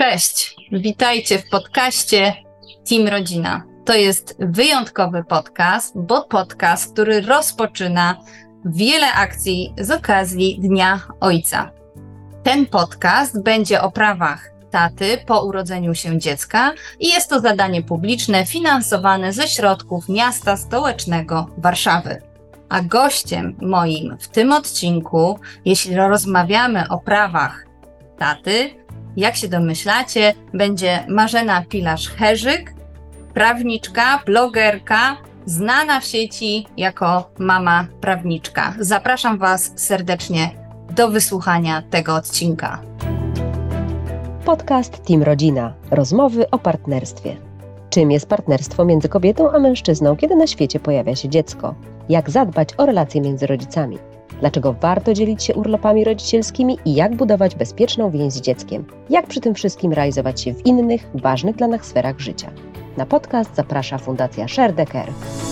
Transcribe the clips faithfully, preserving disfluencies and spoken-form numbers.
Cześć, witajcie w podcaście Team Rodzina. To jest wyjątkowy podcast, bo podcast, który rozpoczyna wiele akcji z okazji Dnia Ojca. Ten podcast będzie o prawach taty po urodzeniu się dziecka i jest to zadanie publiczne finansowane ze środków miasta stołecznego Warszawy. A gościem moim w tym odcinku, jeśli rozmawiamy o prawach taty, jak się domyślacie, będzie Marzena Pilarz-Herzyk, prawniczka, blogerka, znana w sieci jako mama prawniczka. Zapraszam Was serdecznie do wysłuchania tego odcinka. Podcast Team Rodzina. Rozmowy o partnerstwie. Czym jest partnerstwo między kobietą a mężczyzną, kiedy na świecie pojawia się dziecko? Jak zadbać o relacje między rodzicami? Dlaczego warto dzielić się urlopami rodzicielskimi i jak budować bezpieczną więź z dzieckiem? Jak przy tym wszystkim realizować się w innych, ważnych dla nas sferach życia? Na podcast zaprasza Fundacja Share the Care.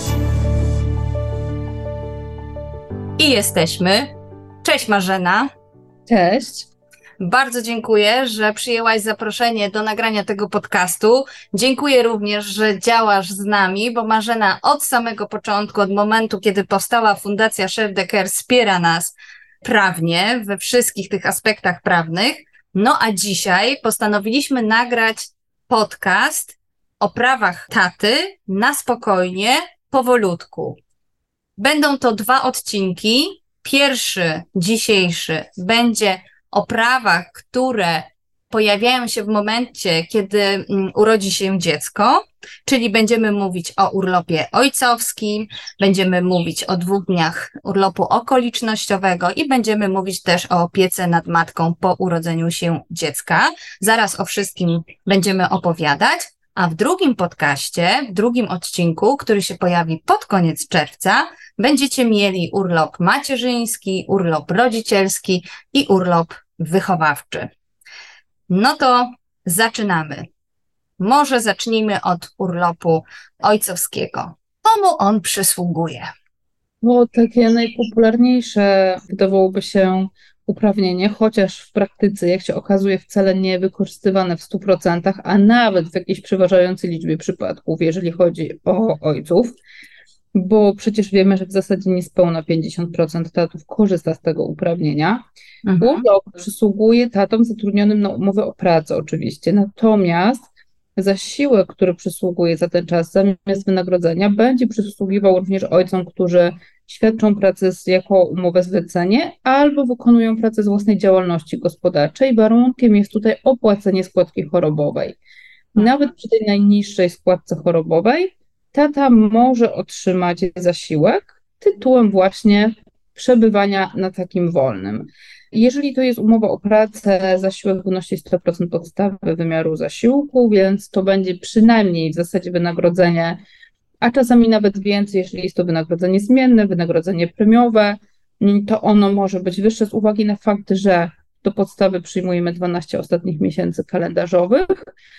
I jesteśmy. Cześć Marzena. Cześć. Bardzo dziękuję, że przyjęłaś zaproszenie do nagrania tego podcastu. Dziękuję również, że działasz z nami, bo Marzena od samego początku, od momentu, kiedy powstała Fundacja Share the Care, wspiera nas prawnie we wszystkich tych aspektach prawnych. No a dzisiaj postanowiliśmy nagrać podcast o prawach taty na spokojnie, powolutku. Będą to dwa odcinki. Pierwszy, dzisiejszy, będzie o prawach, które pojawiają się w momencie, kiedy urodzi się dziecko, czyli będziemy mówić o urlopie ojcowskim, będziemy mówić o dwóch dniach urlopu okolicznościowego i będziemy mówić też o opiece nad matką po urodzeniu się dziecka. Zaraz o wszystkim będziemy opowiadać, a w drugim podcaście, w drugim odcinku, który się pojawi pod koniec czerwca, będziecie mieli urlop macierzyński, urlop rodzicielski i urlop wychowawczy. No to zaczynamy. Może zacznijmy od urlopu ojcowskiego. Komu on przysługuje? No, takie najpopularniejsze wydawałoby się uprawnienie, chociaż w praktyce, jak się okazuje, wcale nie wykorzystywane w stu procentach, a nawet w jakiejś przeważającej liczbie przypadków, jeżeli chodzi o ojców, bo przecież wiemy, że w zasadzie niespełna pięćdziesiąt procent tatów korzysta z tego uprawnienia. Mhm. Urlop przysługuje tatom zatrudnionym na umowę o pracę oczywiście, natomiast zasiłek, który przysługuje za ten czas zamiast wynagrodzenia, będzie przysługiwał również ojcom, którzy świadczą pracę z, jako umowę zlecenie albo wykonują pracę z własnej działalności gospodarczej. Warunkiem jest tutaj opłacenie składki chorobowej. Nawet przy tej najniższej składce chorobowej tata może otrzymać zasiłek tytułem właśnie przebywania na takim wolnym. Jeżeli to jest umowa o pracę, zasiłek wynosi sto procent podstawy wymiaru zasiłku, więc to będzie przynajmniej w zasadzie wynagrodzenie, a czasami nawet więcej, jeżeli jest to wynagrodzenie zmienne, wynagrodzenie premiowe, to ono może być wyższe z uwagi na fakt, że do podstawy przyjmujemy dwanaście ostatnich miesięcy kalendarzowych,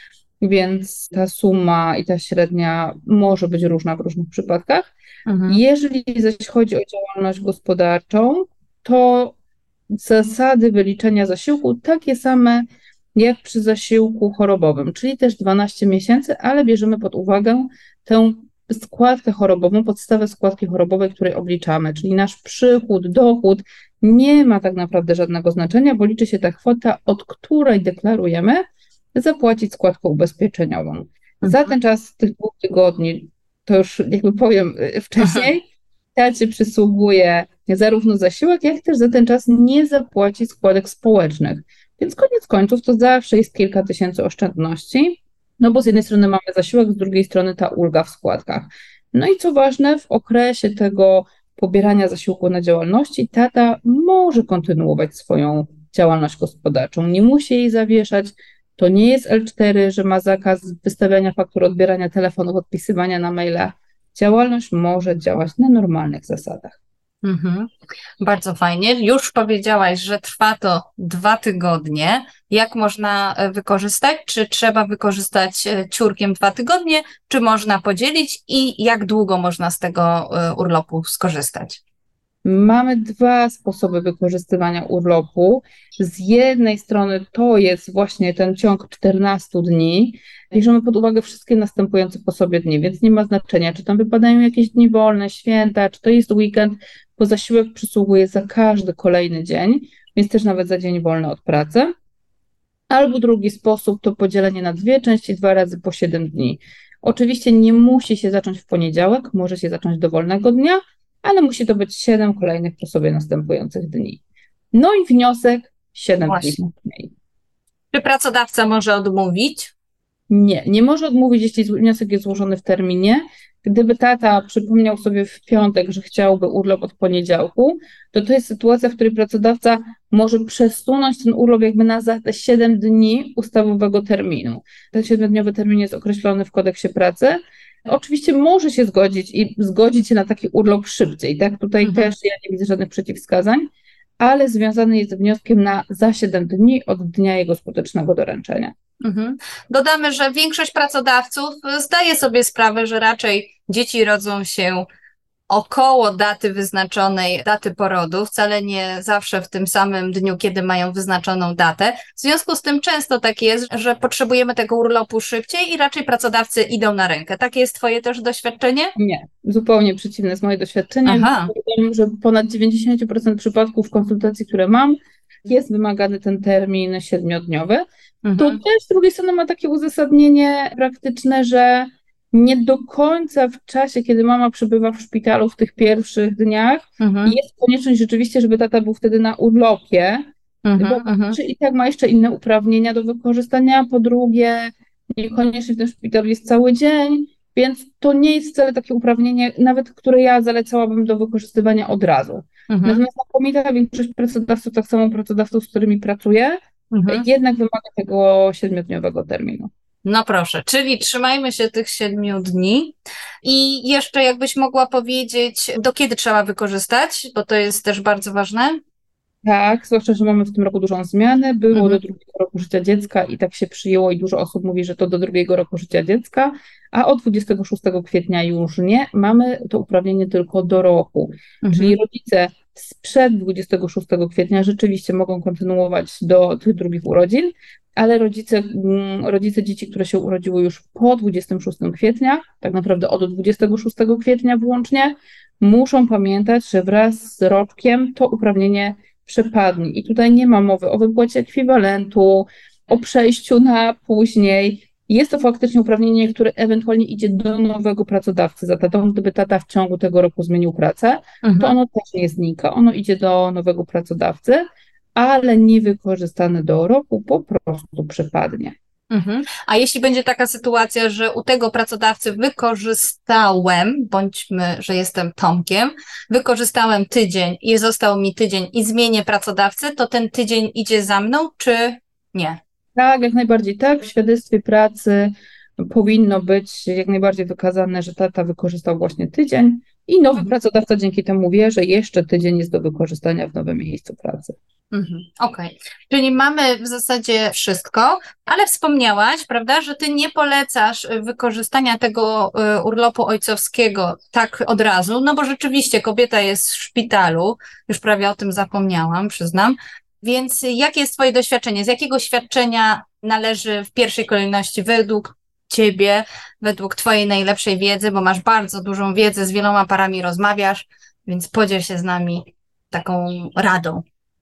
więc ta suma i ta średnia może być różna w różnych przypadkach. Mhm. Jeżeli zaś chodzi o działalność gospodarczą, to zasady wyliczenia zasiłku takie same jak przy zasiłku chorobowym, czyli też dwanaście miesięcy, ale bierzemy pod uwagę tę składkę chorobową, podstawę składki chorobowej, której obliczamy, czyli nasz przychód, dochód nie ma tak naprawdę żadnego znaczenia, bo liczy się ta kwota, od której deklarujemy zapłacić składkę ubezpieczeniową. Mhm. Za ten czas tych dwóch tygodni, to już jakby powiem wcześniej, tacie przysługuje zarówno zasiłek, jak też za ten czas nie zapłaci składek społecznych. Więc koniec końców to zawsze jest kilka tysięcy oszczędności, no bo z jednej strony mamy zasiłek, z drugiej strony ta ulga w składkach. No i co ważne, w okresie tego pobierania zasiłku na działalności tata może kontynuować swoją działalność gospodarczą, nie musi jej zawieszać. To nie jest el cztery, że ma zakaz wystawiania faktur, odbierania telefonów, odpisywania na maila. Działalność może działać na normalnych zasadach. Mhm. Bardzo fajnie. Już powiedziałaś, że trwa to dwa tygodnie. Jak można wykorzystać? Czy trzeba wykorzystać ciurkiem dwa tygodnie, czy można podzielić i jak długo można z tego urlopu skorzystać? Mamy dwa sposoby wykorzystywania urlopu. Z jednej strony to jest właśnie ten ciąg czternastu dni. Bierzemy pod uwagę wszystkie następujące po sobie dni, więc nie ma znaczenia, czy tam wypadają jakieś dni wolne, święta, czy to jest weekend, bo zasiłek przysługuje za każdy kolejny dzień, więc też nawet za dzień wolny od pracy. Albo drugi sposób to podzielenie na dwie części, dwa razy po siedem dni. Oczywiście nie musi się zacząć w poniedziałek, może się zacząć dowolnego dnia, ale musi to być siedem kolejnych po sobie następujących dni. No i wniosek siedem dni później. Czy pracodawca może odmówić? Nie, nie może odmówić, jeśli wniosek jest złożony w terminie. Gdyby tata przypomniał sobie w piątek, że chciałby urlop od poniedziałku, to to jest sytuacja, w której pracodawca może przesunąć ten urlop jakby na za te siedem dni ustawowego terminu. Ten siedmiodniowy termin jest określony w kodeksie pracy. Oczywiście może się zgodzić i zgodzić się na taki urlop szybciej, tak? Tutaj mhm. też ja nie widzę żadnych przeciwwskazań, ale związany jest z wnioskiem na za siedem dni od dnia jego skutecznego doręczenia. Mhm. Dodamy, że większość pracodawców zdaje sobie sprawę, że raczej dzieci rodzą się około daty wyznaczonej, daty porodu, wcale nie zawsze w tym samym dniu, kiedy mają wyznaczoną datę. W związku z tym często tak jest, że potrzebujemy tego urlopu szybciej i raczej pracodawcy idą na rękę. Takie jest twoje też doświadczenie? Nie, zupełnie przeciwne jest moje doświadczenie. Aha. Wiem, że ponad dziewięćdziesiąt procent przypadków konsultacji, które mam, jest wymagany ten termin siedmiodniowy. Mhm. To też z drugiej strony ma takie uzasadnienie praktyczne, że nie do końca w czasie, kiedy mama przebywa w szpitalu w tych pierwszych dniach, mhm. jest konieczność rzeczywiście, żeby tata był wtedy na urlopie, mhm, bo mhm. czy i tak ma jeszcze inne uprawnienia do wykorzystania, po drugie niekoniecznie w tym szpitalu jest cały dzień, więc to nie jest wcale takie uprawnienie, nawet które ja zalecałabym do wykorzystywania od razu. Mhm. Natomiast znakomita większość pracodawców, tak samo pracodawców, z którymi pracuję, mhm. jednak wymaga tego siedmiodniowego terminu. No proszę, czyli trzymajmy się tych siedmiu dni i jeszcze jakbyś mogła powiedzieć, do kiedy trzeba wykorzystać, bo to jest też bardzo ważne. Tak, zwłaszcza, że mamy w tym roku dużą zmianę, było mhm. do drugiego roku życia dziecka i tak się przyjęło i dużo osób mówi, że to do drugiego roku życia dziecka, a od dwudziestego szóstego kwietnia już nie, mamy to uprawnienie tylko do roku, mhm. czyli rodzice sprzed dwudziestego szóstego kwietnia rzeczywiście mogą kontynuować do tych drugich urodzin, ale rodzice, rodzice dzieci, które się urodziły już po dwudziestego szóstego kwietnia, tak naprawdę od dwudziestego szóstego kwietnia włącznie, muszą pamiętać, że wraz z roczkiem to uprawnienie przepadnie. I tutaj nie ma mowy o wypłacie ekwiwalentu, o przejściu na później. Jest to faktycznie uprawnienie, które ewentualnie idzie do nowego pracodawcy za tatą. Gdyby tata w ciągu tego roku zmienił pracę, mhm. to ono też nie znika. Ono idzie do nowego pracodawcy, ale niewykorzystane do roku po prostu przepadnie. Mhm. A jeśli będzie taka sytuacja, że u tego pracodawcy wykorzystałem, bądźmy, że jestem Tomkiem, wykorzystałem tydzień i został mi tydzień i zmienię pracodawcę, to ten tydzień idzie za mną, czy nie? Tak, jak najbardziej tak. W świadectwie pracy powinno być jak najbardziej wykazane, że tata wykorzystał właśnie tydzień i nowy mhm. pracodawca dzięki temu wie, że jeszcze tydzień jest do wykorzystania w nowym miejscu pracy. Mhm, okej, okay. Czyli mamy w zasadzie wszystko, ale wspomniałaś, prawda, że ty nie polecasz wykorzystania tego urlopu ojcowskiego tak od razu, no bo rzeczywiście kobieta jest w szpitalu, już prawie o tym zapomniałam, przyznam, więc jakie jest twoje doświadczenie, z jakiego świadczenia należy w pierwszej kolejności według ciebie, według twojej najlepszej wiedzy, bo masz bardzo dużą wiedzę, z wieloma parami rozmawiasz, więc podziel się z nami taką radą.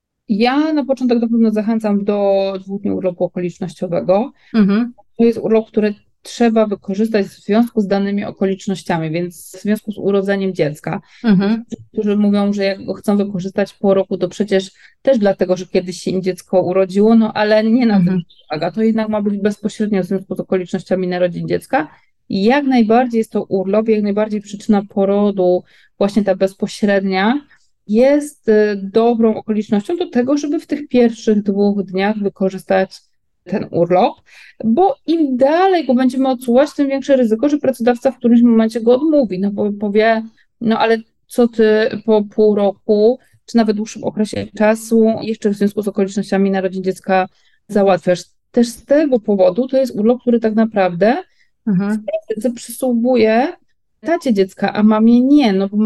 Ja na początek na pewno zachęcam do dwóch dni urlopu okolicznościowego. Mhm. To jest urlop, który trzeba wykorzystać w związku z danymi okolicznościami, więc w związku z urodzeniem dziecka. Mhm. Którzy mówią, że jak go chcą wykorzystać po roku, to przecież też dlatego, że kiedyś się im dziecko urodziło, no ale nie na mhm. tym polega. To jednak ma być bezpośrednio w związku z okolicznościami narodzin dziecka. I jak najbardziej jest to urlop, jak najbardziej przyczyna porodu, właśnie ta bezpośrednia, jest dobrą okolicznością do tego, żeby w tych pierwszych dwóch dniach wykorzystać ten urlop, bo im dalej go będziemy odsuwać, tym większe ryzyko, że pracodawca w którymś momencie go odmówi, no bo powie, no ale co ty po pół roku, czy nawet dłuższym okresie czasu jeszcze w związku z okolicznościami narodzin dziecka załatwiasz. Też z tego powodu to jest urlop, który tak naprawdę mhm. w praktyce przysługuje tacie dziecka, a mamie nie, no bo mama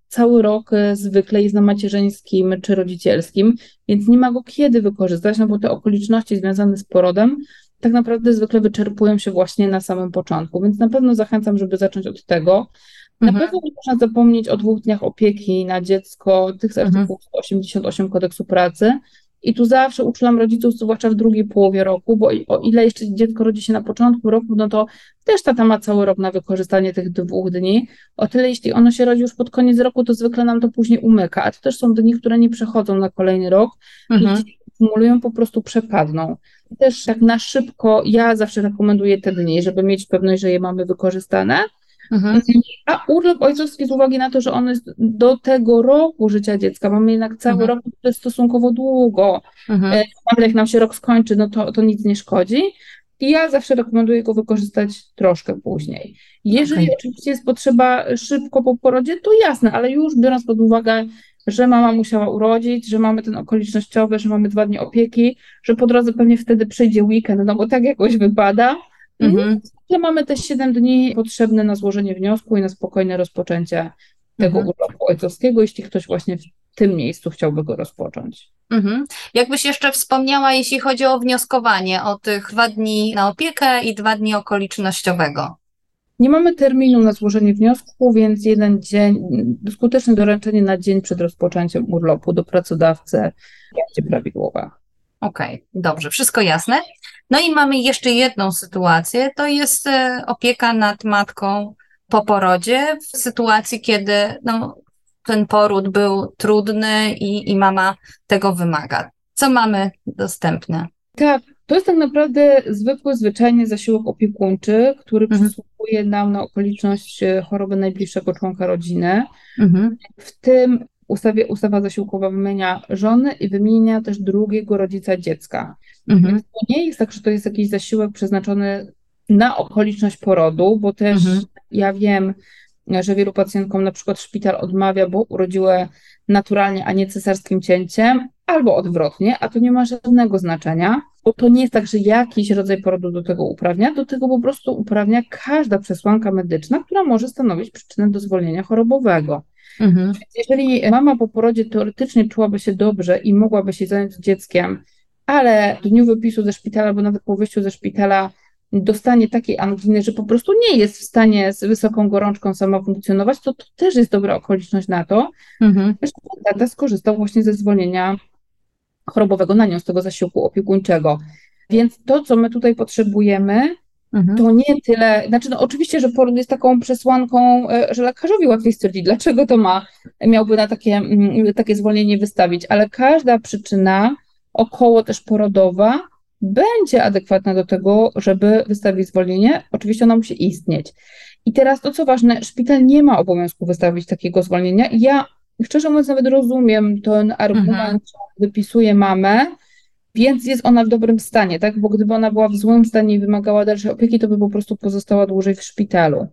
cały rok zwykle jest na macierzyńskim czy rodzicielskim, więc nie ma go kiedy wykorzystać, no bo te okoliczności związane z porodem tak naprawdę zwykle wyczerpują się właśnie na samym początku, więc na pewno zachęcam, żeby zacząć od tego. Na Mhm. pewno nie można zapomnieć o dwóch dniach opieki na dziecko, tych z Mhm. artykułu sto osiemdziesiąt osiem Kodeksu Pracy. I tu zawsze uczulam rodziców, zwłaszcza w drugiej połowie roku, bo o ile jeszcze dziecko rodzi się na początku roku, no to też tata ma cały rok na wykorzystanie tych dwóch dni. O tyle jeśli ono się rodzi już pod koniec roku, to zwykle nam to później umyka, a to też są dni, które nie przechodzą na kolejny rok Mhm. i kumulują, po prostu przepadną. Też tak na szybko ja zawsze rekomenduję te dni, żeby mieć pewność, że je mamy wykorzystane. Mhm. A urlop ojcowski z uwagi na to, że on jest do tego roku życia dziecka, mamy jednak cały Mhm. rok, to jest stosunkowo długo. Mhm. Nawet jak nam się rok skończy, no to, to nic nie szkodzi. I ja zawsze rekomenduję go wykorzystać troszkę później. Jeżeli Okej. oczywiście jest potrzeba szybko po porodzie, to jasne, ale już biorąc pod uwagę, że mama musiała urodzić, że mamy ten okolicznościowy, że mamy dwa dni opieki, że po drodze pewnie wtedy przyjdzie weekend, no bo tak jakoś wypada. Mhm. To mamy te siedem dni potrzebne na złożenie wniosku i na spokojne rozpoczęcie tego Mhm. urlopu ojcowskiego, jeśli ktoś właśnie w tym miejscu chciałby go rozpocząć. Mhm. Jakbyś jeszcze wspomniała, jeśli chodzi o wnioskowanie, o tych dwa dni na opiekę i dwa dni okolicznościowego. Nie mamy terminu na złożenie wniosku, więc jeden dzień, skuteczne doręczenie na dzień przed rozpoczęciem urlopu do pracodawcy będzie prawidłowe. Okej, dobrze, wszystko jasne. No i mamy jeszcze jedną sytuację, to jest e, opieka nad matką po porodzie, w sytuacji, kiedy no, ten poród był trudny i, i mama tego wymaga. Co mamy dostępne? Tak, to jest tak naprawdę zwykły, zwyczajny zasiłek opiekuńczy, który Mhm. przysługuje nam na okoliczność choroby najbliższego członka rodziny. Mhm. W tym ustawie, ustawa zasiłkowa wymienia żony i wymienia też drugiego rodzica dziecka. Mhm. Więc to nie jest tak, że to jest jakiś zasiłek przeznaczony na okoliczność porodu, bo też Mhm. ja wiem, że wielu pacjentkom na przykład szpital odmawia, bo urodziły naturalnie, a nie cesarskim cięciem, albo odwrotnie, a to nie ma żadnego znaczenia, bo to nie jest tak, że jakiś rodzaj porodu do tego uprawnia, do tego po prostu uprawnia każda przesłanka medyczna, która może stanowić przyczynę do zwolnienia chorobowego. Mhm. Jeżeli mama po porodzie teoretycznie czułaby się dobrze i mogłaby się zająć dzieckiem, ale w dniu wypisu ze szpitala, albo nawet po wyjściu ze szpitala dostanie takiej anginy, że po prostu nie jest w stanie z wysoką gorączką sama funkcjonować, to to też jest dobra okoliczność na to, Mhm. że tata skorzystał właśnie ze zwolnienia chorobowego na nią, z tego zasiłku opiekuńczego. Więc to, co my tutaj potrzebujemy, Mhm. to nie tyle, znaczy no oczywiście, że poród jest taką przesłanką, e, że lekarzowi łatwiej stwierdzić, dlaczego to ma, miałby na takie, mm, takie zwolnienie wystawić, ale każda przyczyna około też porodowa będzie adekwatna do tego, żeby wystawić zwolnienie. Oczywiście ona musi istnieć. I teraz to, co ważne, szpital nie ma obowiązku wystawić takiego zwolnienia. Ja szczerze mówiąc nawet rozumiem ten argument, Mhm. że wypisuje mamę, więc jest ona w dobrym stanie, tak? Bo gdyby ona była w złym stanie i wymagała dalszej opieki, to by po prostu pozostała dłużej w szpitalu.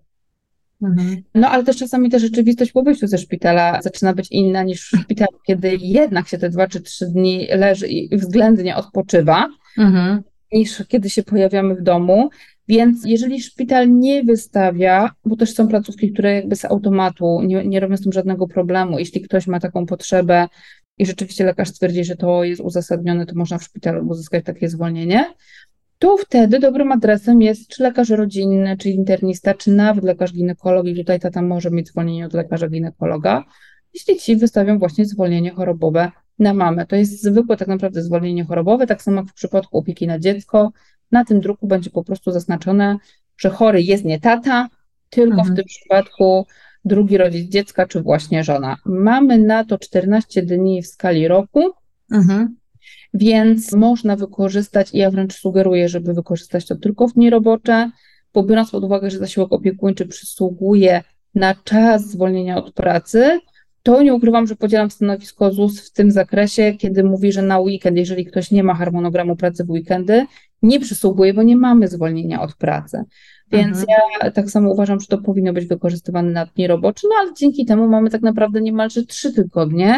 Mhm. No ale też czasami ta rzeczywistość po wyjściu ze szpitala zaczyna być inna niż w szpitalu, kiedy jednak się te dwa czy trzy dni leży i względnie odpoczywa, Mhm. niż kiedy się pojawiamy w domu. Więc jeżeli szpital nie wystawia, bo też są placówki, które jakby z automatu nie, nie robią z tym żadnego problemu, jeśli ktoś ma taką potrzebę i rzeczywiście lekarz stwierdzi, że to jest uzasadnione, to można w szpitalu uzyskać takie zwolnienie, to wtedy dobrym adresem jest czy lekarz rodzinny, czy internista, czy nawet lekarz ginekolog i tutaj tata może mieć zwolnienie od lekarza ginekologa, jeśli ci wystawią właśnie zwolnienie chorobowe na mamę. To jest zwykłe tak naprawdę zwolnienie chorobowe, tak samo jak w przypadku opieki na dziecko. Na tym druku będzie po prostu zaznaczone, że chory jest nie tata, tylko Mhm. w tym przypadku drugi rodzic dziecka, czy właśnie żona. Mamy na to czternaście dni w skali roku, Mhm. więc można wykorzystać, i ja wręcz sugeruję, żeby wykorzystać to tylko w dni robocze, bo biorąc pod uwagę, że zasiłek opiekuńczy przysługuje na czas zwolnienia od pracy, to nie ukrywam, że podzielam stanowisko Z U S w tym zakresie, kiedy mówi, że na weekend, jeżeli ktoś nie ma harmonogramu pracy w weekendy, nie przysługuje, bo nie mamy zwolnienia od pracy. Więc Mhm. ja tak samo uważam, że to powinno być wykorzystywane na dni robocze, no ale dzięki temu mamy tak naprawdę niemalże trzy tygodnie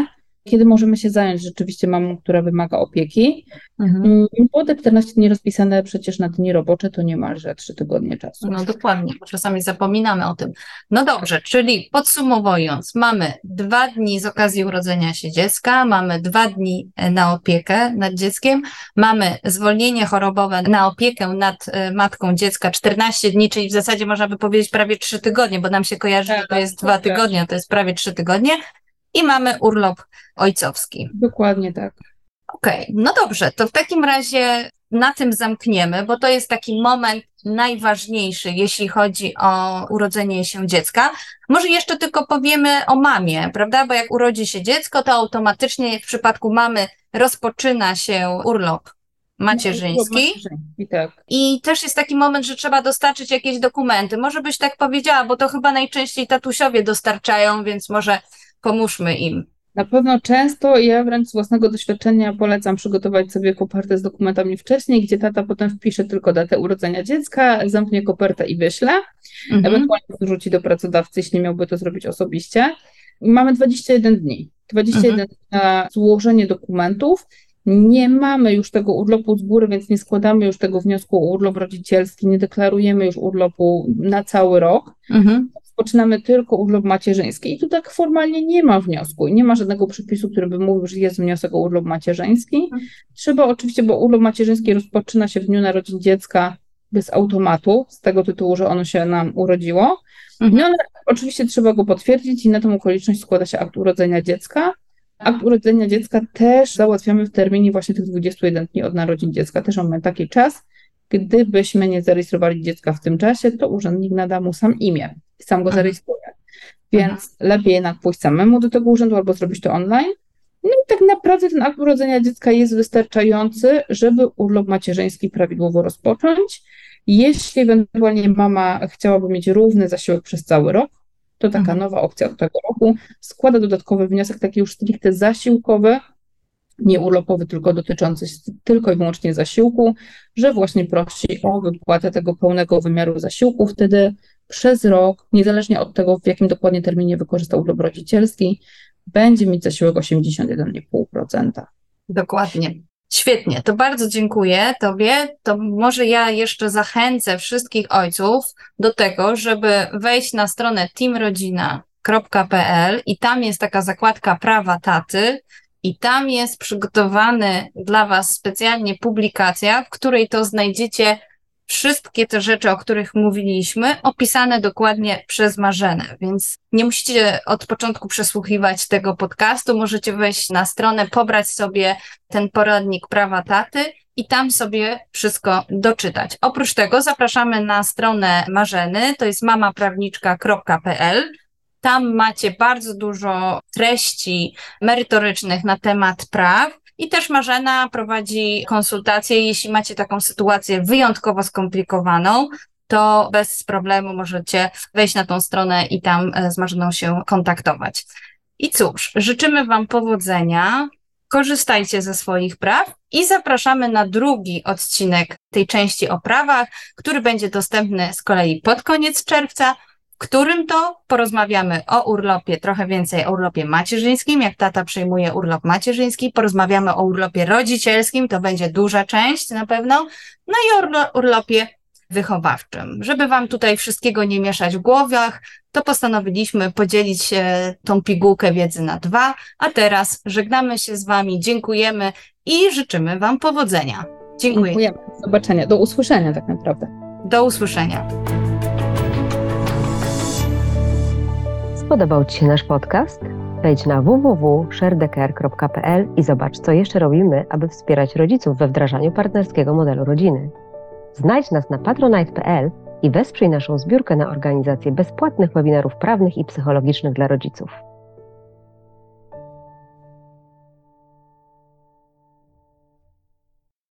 kiedy możemy się zająć rzeczywiście mamą, która wymaga opieki. Mhm. Młode czternaście dni rozpisane przecież na dni robocze to niemalże trzy tygodnie czasu. No dokładnie, bo czasami zapominamy o tym. No dobrze, czyli podsumowując, mamy dwa dni z okazji urodzenia się dziecka, mamy dwa dni na opiekę nad dzieckiem, mamy zwolnienie chorobowe na opiekę nad y, matką dziecka czternaście dni, czyli w zasadzie można by powiedzieć prawie trzy tygodnie, bo nam się kojarzy, że to jest dwa tygodnie, a to jest prawie trzy tygodnie i mamy urlop ojcowski. Dokładnie tak. Okej, okay, no dobrze, to w takim razie na tym zamkniemy, bo to jest taki moment najważniejszy, jeśli chodzi o urodzenie się dziecka. Może jeszcze tylko powiemy o mamie, prawda? Bo jak urodzi się dziecko, to automatycznie jak w przypadku mamy rozpoczyna się urlop macierzyński. I, tak. I też jest taki moment, że trzeba dostarczyć jakieś dokumenty. Może byś tak powiedziała, bo to chyba najczęściej tatusiowie dostarczają, więc może pomóżmy im. Na pewno często, ja wręcz z własnego doświadczenia polecam przygotować sobie kopertę z dokumentami wcześniej, gdzie tata potem wpisze tylko datę urodzenia dziecka, zamknie kopertę i wyśle, mhm. ewentualnie wrzuci do pracodawcy, jeśli miałby to zrobić osobiście. I mamy dwadzieścia jeden dni. dwadzieścia jeden mhm. dni na złożenie dokumentów. Nie mamy już tego urlopu z góry, więc nie składamy już tego wniosku o urlop rodzicielski, nie deklarujemy już urlopu na cały rok. Mhm. Rozpoczynamy tylko urlop macierzyński i tu tak formalnie nie ma wniosku i nie ma żadnego przepisu, który by mówił, że jest wniosek o urlop macierzyński. Mhm. Trzeba oczywiście, bo urlop macierzyński rozpoczyna się w dniu narodzin dziecka bez automatu, z tego tytułu, że ono się nam urodziło. Mhm. No ale oczywiście trzeba go potwierdzić i na tę okoliczność składa się akt urodzenia dziecka. Akt urodzenia dziecka też załatwiamy w terminie właśnie tych dwudziestu jeden dni od narodzin dziecka. Też mamy taki czas, gdybyśmy nie zarejestrowali dziecka w tym czasie, to urzędnik nada mu sam imię i sam go zarejestruje. Więc Aha. lepiej jednak pójść samemu do tego urzędu albo zrobić to online. No i tak naprawdę ten akt urodzenia dziecka jest wystarczający, żeby urlop macierzyński prawidłowo rozpocząć. Jeśli ewentualnie mama chciałaby mieć równy zasiłek przez cały rok, to taka mhm. nowa opcja od tego roku składa dodatkowy wniosek, taki już stricte zasiłkowy, nie urlopowy, tylko dotyczący tylko i wyłącznie zasiłku, że właśnie prosi o wypłatę tego pełnego wymiaru zasiłku. Wtedy przez rok, niezależnie od tego, w jakim dokładnie terminie wykorzysta urlop rodzicielski, będzie mieć zasiłek osiemdziesiąt jeden i pół procent. Dokładnie. Świetnie, to bardzo dziękuję Tobie. To może ja jeszcze zachęcę wszystkich ojców do tego, żeby wejść na stronę team rodzina kropka p l i tam jest taka zakładka prawa taty i tam jest przygotowany dla Was specjalnie publikacja, w której to znajdziecie wszystkie te rzeczy, o których mówiliśmy, opisane dokładnie przez Marzenę, więc nie musicie od początku przesłuchiwać tego podcastu, możecie wejść na stronę, pobrać sobie ten poradnik prawa taty i tam sobie wszystko doczytać. Oprócz tego zapraszamy na stronę Marzeny, to jest mama prawniczka kropka p l. Tam macie bardzo dużo treści merytorycznych na temat praw. I też Marzena prowadzi konsultacje, jeśli macie taką sytuację wyjątkowo skomplikowaną, to bez problemu możecie wejść na tą stronę i tam z Marzeną się kontaktować. I cóż, życzymy Wam powodzenia, korzystajcie ze swoich praw i zapraszamy na drugi odcinek tej części o prawach, który będzie dostępny z kolei pod koniec czerwca, w którym to porozmawiamy o urlopie, trochę więcej o urlopie macierzyńskim, jak tata przyjmuje urlop macierzyński, porozmawiamy o urlopie rodzicielskim, to będzie duża część na pewno, no i o urlopie wychowawczym. Żeby Wam tutaj wszystkiego nie mieszać w głowach, to postanowiliśmy podzielić się tą pigułkę wiedzy na dwa, a teraz żegnamy się z Wami, dziękujemy i życzymy Wam powodzenia. Dziękuję. Dziękujemy. Do zobaczenia, do usłyszenia tak naprawdę. Do usłyszenia. Spodobał Ci się nasz podcast? Wejdź na w w w kropka sharedecare kropka p l i zobacz, co jeszcze robimy, aby wspierać rodziców we wdrażaniu partnerskiego modelu rodziny. Znajdź nas na patronite kropka p l i wesprzyj naszą zbiórkę na organizację bezpłatnych webinarów prawnych i psychologicznych dla rodziców.